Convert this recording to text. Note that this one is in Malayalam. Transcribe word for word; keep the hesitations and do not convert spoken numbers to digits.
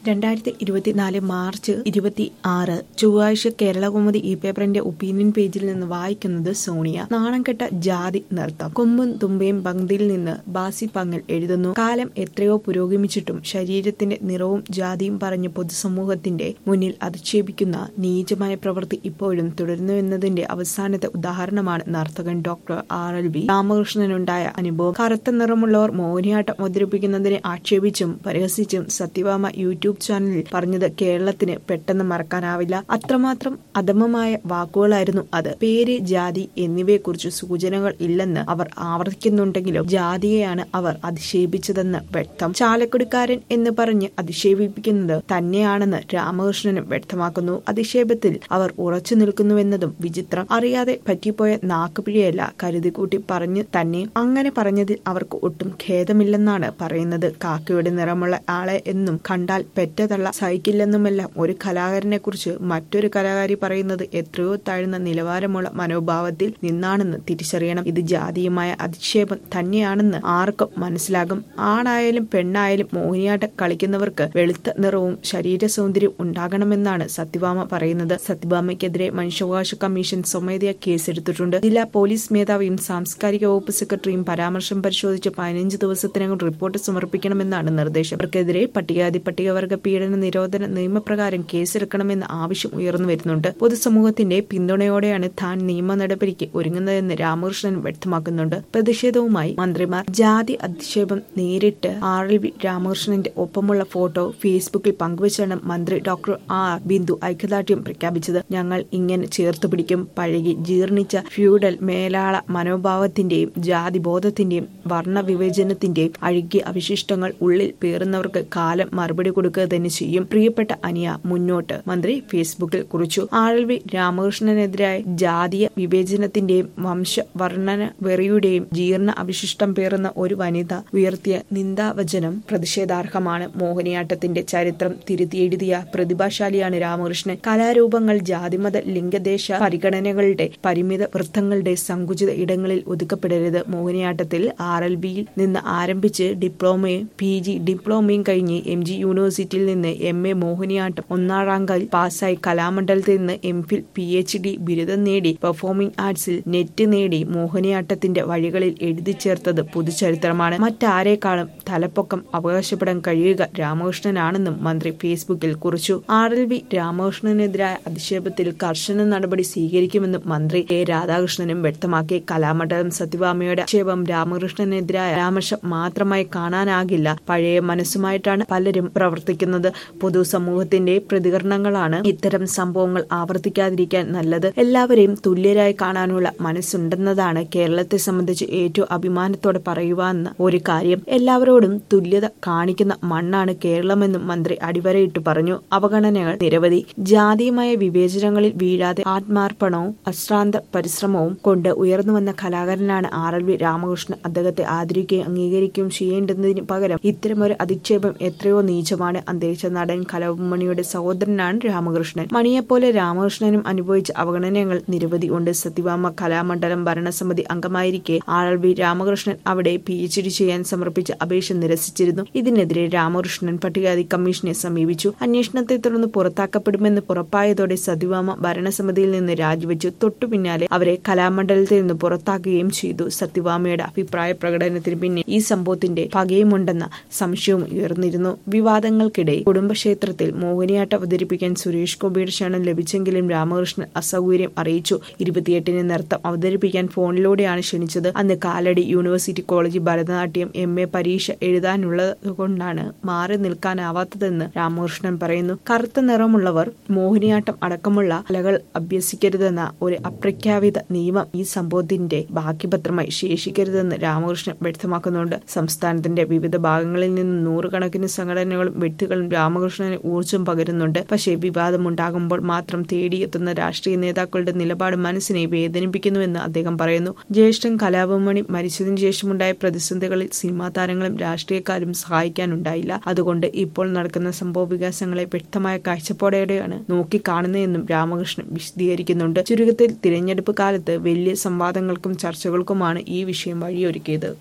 രണ്ടായിരത്തി ഇരുപത്തിനാല് മാർച്ച് ഇരുപത്തി ആറ് ചൊവ്വാഴ്ച കേരളകൗമുദി ഈ പേപ്പറിന്റെ ഒപ്പീനിയൻ പേജിൽ നിന്ന് വായിക്കുന്നത് സോണിയ. നാണംകെട്ട ജാതി നൃത്തം. കൊമ്പും തുമ്പയും പങ്ക്തിയിൽ നിന്ന് ബാസി പങ്ങൽ എഴുതുന്നു. കാലം എത്രയോ പുരോഗമിച്ചിട്ടും ശരീരത്തിന്റെ നിറവും ജാതിയും പറഞ്ഞ് പൊതുസമൂഹത്തിന്റെ മുന്നിൽ അധിക്ഷേപിക്കുന്ന നീചമായ പ്രവൃത്തി ഇപ്പോഴും തുടരുന്നുവെന്നതിന്റെ അവസാനത്തെ ഉദാഹരണമാണ് നർത്തകൻ ഡോക്ടർ ആർ എൽ വി രാമകൃഷ്ണനുണ്ടായ അനുഭവം. കറുത്ത നിറമുള്ളവർ മോഹിനിയാട്ടം അവതരിപ്പിക്കുന്നതിനെ ആക്ഷേപിച്ചും പരിഹസിച്ചും സത്യഭാമ യൂട്യൂബ് ചാനലിൽ പറഞ്ഞത് കേരളത്തിന് പെട്ടെന്ന് മറക്കാനാവില്ല. അത്രമാത്രം അധമമായ വാക്കുകളായിരുന്നു അത്. പേര്, ജാതി എന്നിവയെക്കുറിച്ച് സൂചനകൾ ഇല്ലെന്ന് അവർ ആവർത്തിക്കുന്നുണ്ടെങ്കിലും ജാതിയെയാണ് അവർ അധിക്ഷേപിച്ചതെന്ന് വ്യക്തം. ചാലക്കുടിക്കാരൻ എന്ന് പറഞ്ഞ് അധിക്ഷേപിക്കുന്നത് തന്നെയാണെന്ന് രാമകൃഷ്ണനും വ്യക്തമാക്കുന്നു. അധിക്ഷേപത്തിൽ അവർ ഉറച്ചു നിൽക്കുന്നുവെന്നതും വിചിത്രം. അറിയാതെ പറ്റിപ്പോയ നാക്കുപിഴയല്ല, കരുതിക്കൂട്ടി പറഞ്ഞു തന്നെ. അങ്ങനെ പറഞ്ഞതിൽ അവർക്ക് ഒട്ടും ഖേദമില്ലെന്നാണ് പറയുന്നത്. കാക്കയുടെ നിറമുള്ള ആളെ എന്നും കണ്ടാൽ പെറ്റതള്ള സഹിക്കില്ലെന്നുമെല്ലാം ഒരു കലാകാരനെ കുറിച്ച് മറ്റൊരു കലാകാരി പറയുന്നത് എത്രയോ താഴ്ന്ന നിലവാരമുള്ള മനോഭാവത്തിൽ നിന്നാണെന്ന് തിരിച്ചറിയണം. ഇത് ജാതീയമായ അധിക്ഷേപം തന്നെയാണെന്ന് ആർക്കും മനസ്സിലാകും. ആണായാലും പെണ്ണായാലും മോഹിനിയാട്ടം കളിക്കുന്നവർക്ക് വെളുത്ത നിറവും ശരീര സൗന്ദര്യവും ഉണ്ടാകണമെന്നാണ് സത്യഭാമ പറയുന്നത്. സത്യഭാമയ്ക്കെതിരെ മനുഷ്യാവകാശ കമ്മീഷൻ സ്വമേധയാ കേസെടുത്തിട്ടുണ്ട്. ജില്ലാ പോലീസ് മേധാവിയും സാംസ്കാരിക വകുപ്പ് സെക്രട്ടറിയും പരാമർശം പരിശോധിച്ച് പതിനഞ്ച് ദിവസത്തിനകം റിപ്പോർട്ട് സമർപ്പിക്കണമെന്നാണ് നിർദ്ദേശം. ഇവർക്കെതിരെ പട്ടികജാതി പട്ടികവർഗ പീഡന നിരോധന നിയമപ്രകാരം കേസെടുക്കണമെന്ന ആവശ്യം ഉയർന്നു വരുന്നുണ്ട്. പൊതുസമൂഹത്തിന്റെ പിന്തുണയോടെയാണ് താൻ നിയമ നടപടിക്ക് ഒരുങ്ങുന്നതെന്ന് രാമകൃഷ്ണൻ വ്യക്തമാക്കുന്നുണ്ട്. പ്രതിഷേധവുമായി മന്ത്രിമാർ. ജാതി അധിക്ഷേപം നേരിട്ട് ആർ എൽ വി രാമകൃഷ്ണന്റെ ഒപ്പമുള്ള ഫോട്ടോ ഫേസ്ബുക്കിൽ പങ്കുവച്ചാണ് മന്ത്രി ഡോക്ടർ ആർ ബിന്ദു ഐക്യദാർഢ്യം പ്രഖ്യാപിച്ചത്. ഞങ്ങൾ ഇങ്ങനെ ചേർത്ത് പിടിക്കും. പഴകി ജീർണിച്ച ഫ്യൂഡൽ മേലാള മനോഭാവത്തിന്റെയും ജാതിബോധത്തിന്റെയും വർണ്ണവിവേചനത്തിന്റെയും അഴുകിയ അവശിഷ്ടങ്ങൾ ഉള്ളിൽ പേറുന്നവർക്ക് കാലം മറുപടി കൊടുക്കുക തന്നെ ചെയ്യും. പ്രിയപ്പെട്ട അനിയ, മുന്നോട്ട്, മന്ത്രി ഫേസ്ബുക്കിൽ കുറിച്ചു. ആർ എൽ വി രാമകൃഷ്ണനെതിരായ ജാതീയ വിവേചനത്തിന്റെയും വംശവർണ്ണന വെറിയുടെയും ജീർണ അവശിഷ്ടം പേറുന്ന ഒരു വനിത ഉയർത്തിയ നിന്ദാവചനം പ്രതിഷേധാർഹമാണ്. മോഹിനിയാട്ടത്തിന്റെ ചരിത്രം തിരുത്തിയെഴുതിയ പ്രതിഭാശാലിയാണ് രാമകൃഷ്ണൻ. കലാരൂപങ്ങൾ ജാതിമത ലിംഗദേശ പരിഗണനകളുടെ പരിമിത വൃത്തങ്ങളുടെ സങ്കുചിത ഇടങ്ങളിൽ ഒതുക്കപ്പെടരുത്. മോഹിനിയാട്ടത്തിൽ ആർ എൽ ബിയിൽ നിന്ന് ആരംഭിച്ച് ഡിപ്ലോമയും പി ജി ഡിപ്ലോമയും കഴിഞ്ഞ് എം ജി യൂണിവേഴ്സിറ്റിയിൽ നിന്ന് എം എ മോഹിനിയാട്ടം ഒന്നാം റാങ്കിൽ പാസ്സായി കലാമണ്ഡലത്തിൽ നിന്ന് M Phil P H D ബിരുദം നേടി പെർഫോമിംഗ് ആർട്സിൽ നെറ്റ് നേടി മോഹിനിയാട്ടത്തിന്റെ വഴികളിൽ എഴുതി ചേർത്തത് പുതുചരിത്രമാണ്. മറ്റാരേക്കാളും തലപ്പൊക്കം അവകാശപ്പെടാൻ കഴിയുക രാമകൃഷ്ണനാണെന്നും മന്ത്രി ഫേസ്ബുക്കിൽ കുറിച്ചു. ആർ എൽ വി രാമകൃഷ്ണനെതിരായ അധിക്ഷേപത്തിൽ കർശന നടപടി സ്വീകരിക്കുമെന്നും മന്ത്രി എ രാധാകൃഷ്ണനും വ്യക്തമാക്കി. കലാമണ്ഡലം സത്യഭാമയുടെ ആക്ഷേപം രാമകൃഷ്ണനെതിരായ പരാമർശം മാത്രമായി കാണാനാകില്ല. പഴയ മനസ്സുമായിട്ടാണ് പലരും പ്രവർത്തിക്കുന്നത്. പൊതുസമൂഹത്തിന്റെ പ്രതികരണങ്ങളാണ് ഇത്തരം സംഭവങ്ങൾ ആവർത്തിക്കാതിരിക്കാൻ നല്ലത്. എല്ലാവരെയും തുല്യരായി കാണാനുള്ള മനസ്സുണ്ടെന്നതാണ് കേരളത്തെ സംബന്ധിച്ച് ഏറ്റവും അഭിമാനത്തോടെ പറയുവാന്ന ഒരു കാര്യം. എല്ലാവരോടും തുല്യത കാണിക്കുന്ന മണ്ണാണ് കേരളമെന്നും മന്ത്രി അടിവരയിട്ട് പറഞ്ഞു. അവഗണനകൾ നിരവധി. ജാതീയമായ വിവേചനങ്ങളിൽ വീഴാതെ ആത്മാർപ്പണവും അശ്രാന്ത പരിശ്രമവും കൊണ്ട് ഉയർന്നുവന്ന കലാകാരനാണ് ആർ എൽ വി രാമകൃഷ്ണൻ. അദ്ദേഹത്തെ ആദരിക്കുകയും അംഗീകരിക്കുകയും ചെയ്യേണ്ടതിന് പകരം ഇത്തരമൊരു അധിക്ഷേപം എത്രയോ നീചമാണ്. അന്തരിച്ച നടൻ കലാഭവൻമണിയുടെ സഹോദരനാണ് രാമകൃഷ്ണൻ. മണിയെപ്പോലെ രാമകൃഷ്ണനും അനുഭവിച്ച അവഗണനകൾ നിരവധി ഉണ്ട്. സത്യഭാമ കലാമണ്ഡലം ഭരണസമിതി അംഗമായിരിക്കെ ആർ എൽ വി രാമകൃഷ്ണൻ അവിടെ പി എച്ച് ഡി ചെയ്യാൻ സമർപ്പിച്ച അപേക്ഷ നിരസിച്ചിരുന്നു. ഇതിനെതിരെ രാമകൃഷ്ണൻ പട്ടികജാതി കമ്മീഷനെ സമീപിച്ചു. അന്വേഷണത്തെ തുടർന്ന് പുറത്താക്കപ്പെടുമെന്ന് ഉറപ്പായതോടെ സത്യഭാമ ഭരണസമിതിയിൽ നിന്ന് രാജിവെച്ചു. തൊട്ടു പിന്നാലെ അവരെ കലാമണ്ഡലത്തിൽ നിന്ന് പുറത്താക്കുകയും ചെയ്തു. സത്യഭാമയുടെ അഭിപ്രായ പ്രകടനത്തിന് പിന്നെ ഈ സംഭവത്തിന്റെ പകയുമുണ്ടെന്ന സംശയവും ഉയർന്നിരുന്നു. വിവാദങ്ങൾക്കിടെ കുടുംബക്ഷേത്രത്തിൽ മോഹിനിയാട്ടം അവതരിപ്പിക്കാൻ സുരേഷ് ഗോപിയുടെ ക്ഷണം ലഭിച്ചെങ്കിലും രാമകൃഷ്ണൻ അസൗകര്യം അറിയിച്ചു. ഇരുപത്തിയെട്ടിന് നൃത്തം അവതരിപ്പിക്കാൻ ഫോണിലൂടെയാണ് ക്ഷണിച്ചത്. അന്ന് കാലടി യൂണിവേഴ്സിറ്റി കോളേജിൽ ഭരതനാട്യം എം എ പരീക്ഷ എഴുതാനുള്ളതുകൊണ്ടാണ് മാറി നിൽക്കാനാവാത്തതെന്ന് രാമകൃഷ്ണൻ പറയുന്നു. കറുത്ത നിറമുള്ളവർ മോഹിനിയാട്ടം അടക്കമുള്ള കലകൾ അഭ്യസിക്കരുതെന്ന ഒരു അപ്രഖ്യാപിത നിയമം ഈ സംഭവത്തിന്റെ ബാക്കിപത്രമായി ശേഷിക്കരുതെന്ന് രാമകൃഷ്ണൻ വ്യക്തമാക്കുന്നുണ്ട്. സംസ്ഥാനത്തിന്റെ വിവിധ ഭാഗങ്ങളിൽ നിന്ന് നൂറുകണക്കിന് സംഘടനകളും വ്യക്തികളും രാമകൃഷ്ണന് ഊർജ്ജം പകരുന്നുണ്ട്. പക്ഷേ വിവാദമുണ്ടാകുമ്പോൾ മാത്രം തേടിയെത്തുന്ന രാഷ്ട്രീയ നേതാക്കളുടെ നിലപാട് മനസ്സിനെ വേദനിപ്പിക്കുന്നുവെന്ന് അദ്ദേഹം പറയുന്നു. ജ്യേഷ്ഠൻ കലാഭവൻമണി മരിച്ചതിനു ശേഷമുണ്ടായ പ്രതിസന്ധികളിൽ സിനിമാ താരങ്ങളും രാഷ്ട്രീയക്കാരും സഹായിക്കാനുണ്ടായില്ല. അതുകൊണ്ട് ഇപ്പോൾ നടക്കുന്ന സംഭവ വികാസങ്ങളെ വ്യക്തമായ കാഴ്ചപ്പാടോടെയാണ് നോക്കിക്കാണുന്നതെന്നും രാമകൃഷ്ണൻ വിശദീകരിക്കുന്നുണ്ട്. ചുരുക്കത്തിൽ തിരഞ്ഞെടുപ്പ് കാലത്ത് വലിയ സംവാദങ്ങൾക്കും ചർച്ചകൾക്കുമാണ് ഈ വിഷയം വഴിയൊരുക്കിയത്.